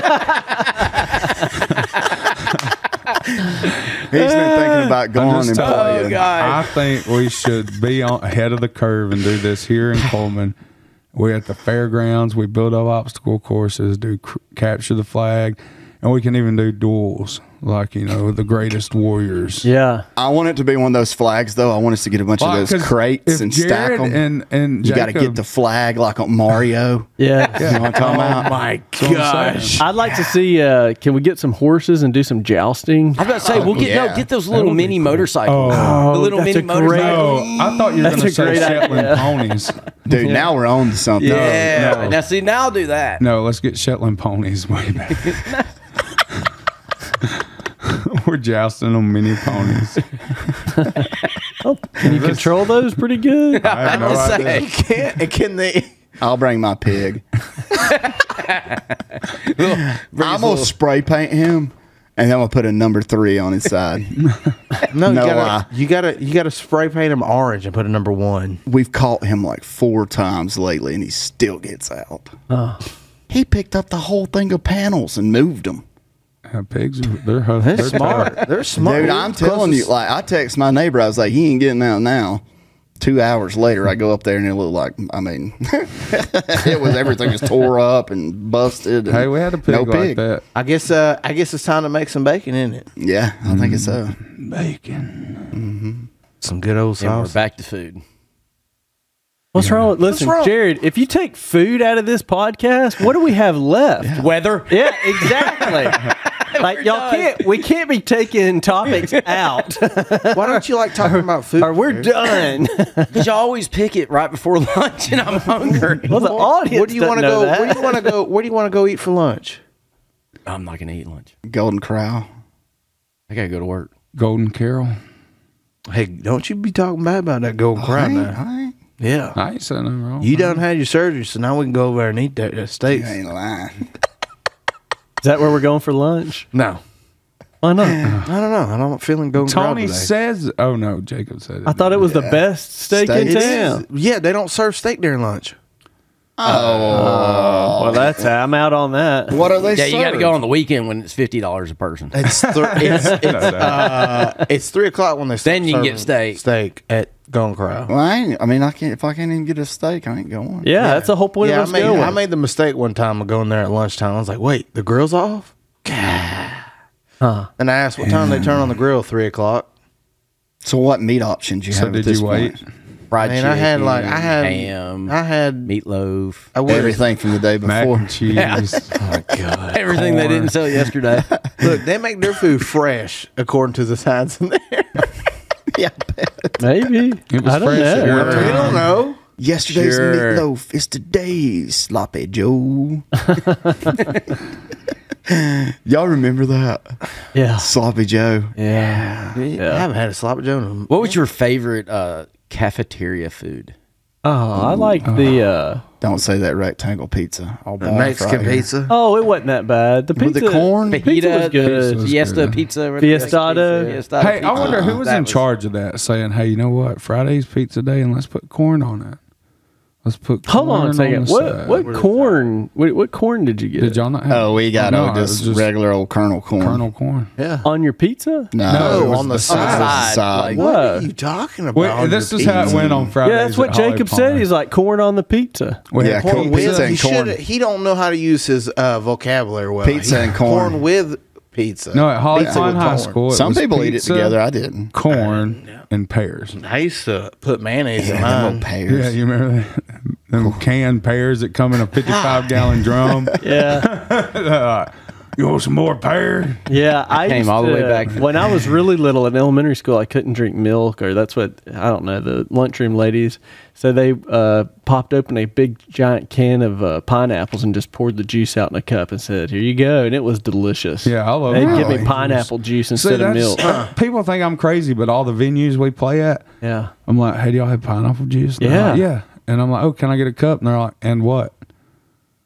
He's been thinking about going just and telling playing. Oh, God. I think we should be on ahead of the curve and do this here in Coleman. We're at the fairgrounds. We build up obstacle courses, do capture the flag, and we can even do duels, like the greatest warriors. Yeah. I want it to be one of those flags, though. I want us to get a bunch of Like, those 'cause crates if and stack Jared them. and You got to Jacob- get the flag like on Mario. Yeah. You know what I'm talking about? my That's what I'm saying. I'd like to see. Can we get some horses and do some jousting? I was about to say, we'll get yeah. get those little would be mini cool. motorcycles. Oh, the little that's mini a great- motorcycles. No, I thought you were That's going to a say great Shetland idea. ponies. Dude, now we're on to something. Yeah. No. Now see, now I'll do that. No, let's get Shetland ponies way back. We're jousting on mini ponies. Can you control those pretty good? I have no Let's idea. say. can't. Can they? I'll bring my pig. I'm going to spray paint him, and then I'm going to put a number 3 on his side. No, No, you gotta spray paint him orange and put a number 1. We've caught him like 4 times lately, and he still gets out. He picked up the whole thing of panels and moved them. Pigs, they're Smart. They're smart. Dude, I'm telling you, like, I text my neighbor, I was like, he ain't getting out now. 2 hours later, I go up there and it looked like, I mean, everything was tore up and busted. And Hey, we had a pig no like that. I guess it's time to make some bacon, isn't it? Yeah, I think it's so. Bacon. Some good old And we're sauce. back to food. What's wrong? Listen, wrong? Jared, if you take food out of this podcast, what do we have left? Weather. Yeah, exactly. Like we can't be taking topics out, Why don't you like talking about food? or we're done. Because you always pick it right before lunch, and I'm hungry. Well, the audience Where do you want to go? Where do you want to go? Where do you want to go eat for lunch? I'm not gonna eat lunch. Golden Corral. I gotta go to work. Golden Carol. Hey, don't you be talking bad about that Golden Crown now. Yeah. I ain't saying nothing wrong. You done had your surgery, so now we can go over there and eat that steak. You ain't lying. Is that where we're going for lunch? No. Why not? I don't know. I'm not feeling Golden Crown Tony today. says, "Oh no, Jacob said it." I thought it was the best steak in Steak. town. Yeah, they don't serve steak during lunch. Well, I'm out on that. What are they Yeah, you got to served? go on the weekend when it's $50 a person. It's it's 3 o'clock when they start Then you can get serving steak. Steak at Golden Crown. Well, I can't. If I can't even get a steak, I ain't going. Yeah, that's the whole point Yeah, of us going. I made the mistake one time of going there at lunchtime. I was like, wait, the grill's off? And I asked what time they turn on the grill. 3 o'clock. So, what meat options you So have? did at this you wait? point? Fried Man, chicken, I had ham, I had meatloaf, I wish- Everything from the day Mac before. and cheese. everything they didn't sell yesterday. Look, they make their food fresh according to the signs in there. Yeah. Maybe. It was I don't fresh at know. one time. We don't know. Yesterday's Sure. meatloaf is today's sloppy Joe. Y'all remember that? Yeah. Sloppy Joe. Yeah. I haven't had a sloppy joe. in- What was your favorite cafeteria food? Oh, I like the. Don't say that rectangle pizza. I'll barf Mexican right here. pizza. Oh, it wasn't that bad. The With pizza, the corn? pizza was good. was Fiesta good. pizza. Fiestado. Fiestado Hey, I pizza. wonder who was That in charge of that, saying, "Hey, you know what? Friday's pizza day, and let's put corn on it. Let's put corn Hold on a second. the What side." what corn? What corn did you get? did y'all not have? Oh, we got No, it just, was just regular old Colonel corn. kernel corn. Yeah. on your pizza? No, No, it was on the the side. side, like- What What? are you talking about? Wait, on this your is how it pizza? went on Friday. Yeah, that's what Jacob said. He's like corn on the pizza. Yeah, Corn pizza with and he corn. should. He don't know how to use his vocabulary well. Pizza and corn. Corn with pizza. No, at Holly Pizza Klein with High corn. School, Some was people eat it pizza, together. I didn't. corn and pears. I used to put mayonnaise in Them little mine. pears. Yeah, you remember that? Them canned pears that come in a 55-gallon drum. Yeah. You want some more pear? Yeah, I came used all the way to- back. when I was really little in elementary school. I couldn't drink milk, or that's what I don't know. The lunchroom ladies, so they popped open a big giant can of pineapples and just poured the juice out in a cup and said, "Here you go," and it was delicious. Yeah, I love They'd give pineapple me pineapple juice See, instead of milk. People think I'm crazy, but all the venues we play at, Yeah, I'm like, "Hey, do y'all have pineapple juice?" And they're Yeah. like, yeah. And I'm like, "Oh, can I get a cup?" And they're like, "And what?"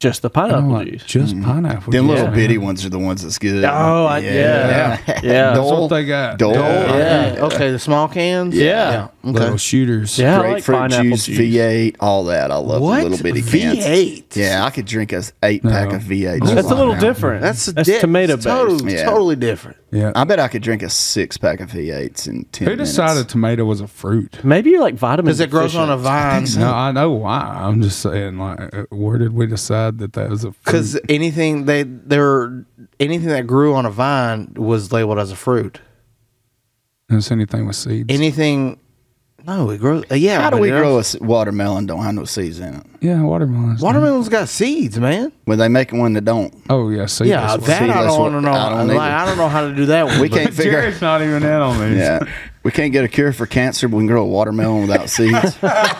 Just the I don't pineapple like juice. just pineapple. Them juice, little man. bitty ones are the ones that's good. Oh, yeah. That's Dole. what they got. Dole. Yeah. Okay, the small cans. Yeah. Okay. Little shooters. Yeah, I like Grapefruit pineapple juice, juice. V8, all that. I love What? the little bitty cans. V8? Yeah, I could drink a 8-pack of V8. That's That's a little now. different. That's tomato based. totally, Yeah. totally different. Yeah. I bet I could drink a 6-pack of V8s in 10 Who minutes. decided tomato was a fruit? Maybe you're like vitamin Because it grows on a vine. No, I know why. I'm just saying, like, where did we decide that was a fruit? Because anything anything that grew on a vine was labeled as a fruit. It's anything with seeds. Anything, no, it grows. Yeah. How do but we it grow also- a watermelon don't have no seeds in it? Yeah, watermelons. Watermelon's got seeds, man. When they make one that don't. Oh yeah, seeds. Yeah, that I that's don't what- want to know. I don't Like, either. I don't know how to do that one. We but- can't figure Jared's not even in on these. Yeah. We can't get a cure for cancer, but we can grow a watermelon without seeds.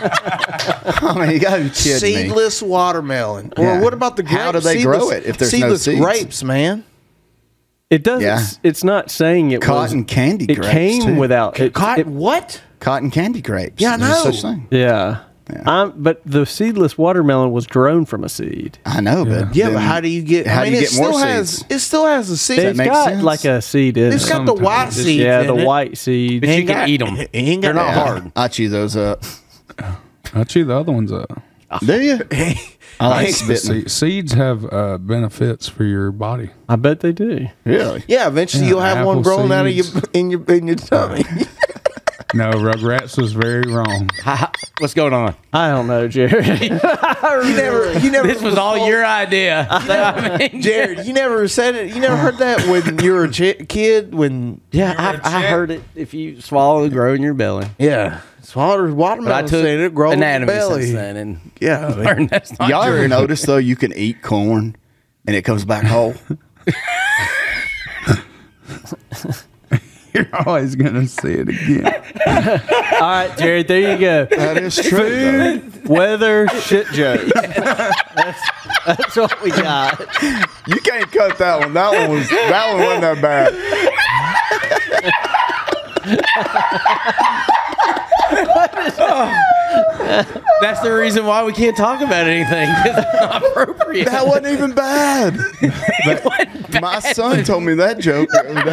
I mean, you gotta be kidding me. Seedless watermelon. Or Yeah. what about the grapes? How do they grow it if there's no seedless seeds? grapes, man? It doesn't. Yeah. It's not saying it Cotton was. candy It grapes, came too. without. What? Cotton candy grapes. Yeah, I There's know. such thing. Yeah. Yeah. But the seedless watermelon was grown from a seed. I know, but Yeah, then but how do you get? how I do mean, you it get more still has. seeds? It still has a seed. It's makes got sense? like a seed in It's it. got the white Sometimes. seeds. Yeah, in the it. white seed. But you can eat them. It ain't got They're not yeah. hard. I chew those up. I chew the other ones up. Do you? I like The spitting. seeds have benefits for your body. I bet they do. Really? Yeah, eventually Yeah, you'll have one apple growing out of seeds. your in your tummy. No, Rugrats was very wrong. What's going on? I don't know, Jerry. you never. This was all your idea. I mean, Jared. You never said it. You never heard that when you were a kid. When yeah, I heard it. If you swallow, it grow in your belly. yeah, watermelon. But I took it grows anatomy in the belly. since then, and Yeah, I mean, learned that's not Y'all true. ever notice though you can eat corn and it comes back whole? You're always gonna see it again. All right, Jared, there you go. That is true. Food, weather, shit jokes. That's what we got. You can't cut that one. That one wasn't that bad. That's the reason why we can't talk about anything. 'Cause it's not appropriate. That wasn't even bad. My son told me that joke the other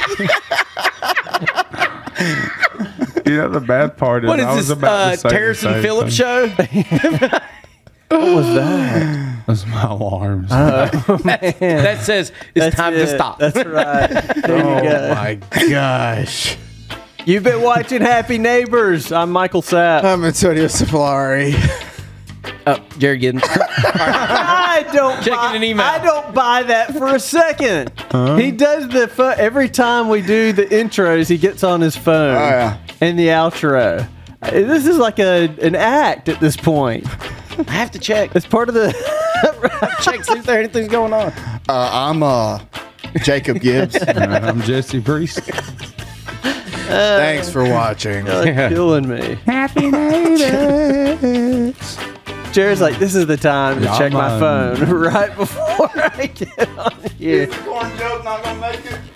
day. You know the bad part is What is I was this? about to say the Terrace and same Phillips thing. show? What was that? That's my alarms. That says it's That's time it. to stop. That's right. There you go. my gosh. You've been watching Happy Neighbors. I'm Michael Sapp. I'm Antonio Cipollari. Jared Giddens. I don't Checking buy, an email. I don't buy that for a second. He does the every time we do the intros, he gets on his phone yeah. and the outro. This is like an act at this point. I have to check. It's part of the. Check see if there anything's going on. I'm Jacob Gibbs. I'm Jesse Priest. Thanks for watching. Killing me. Happy neighbors. Jared's like, this is the time to Yeah, check my I'm, phone right before I get on here. Corn joke not gonna make it.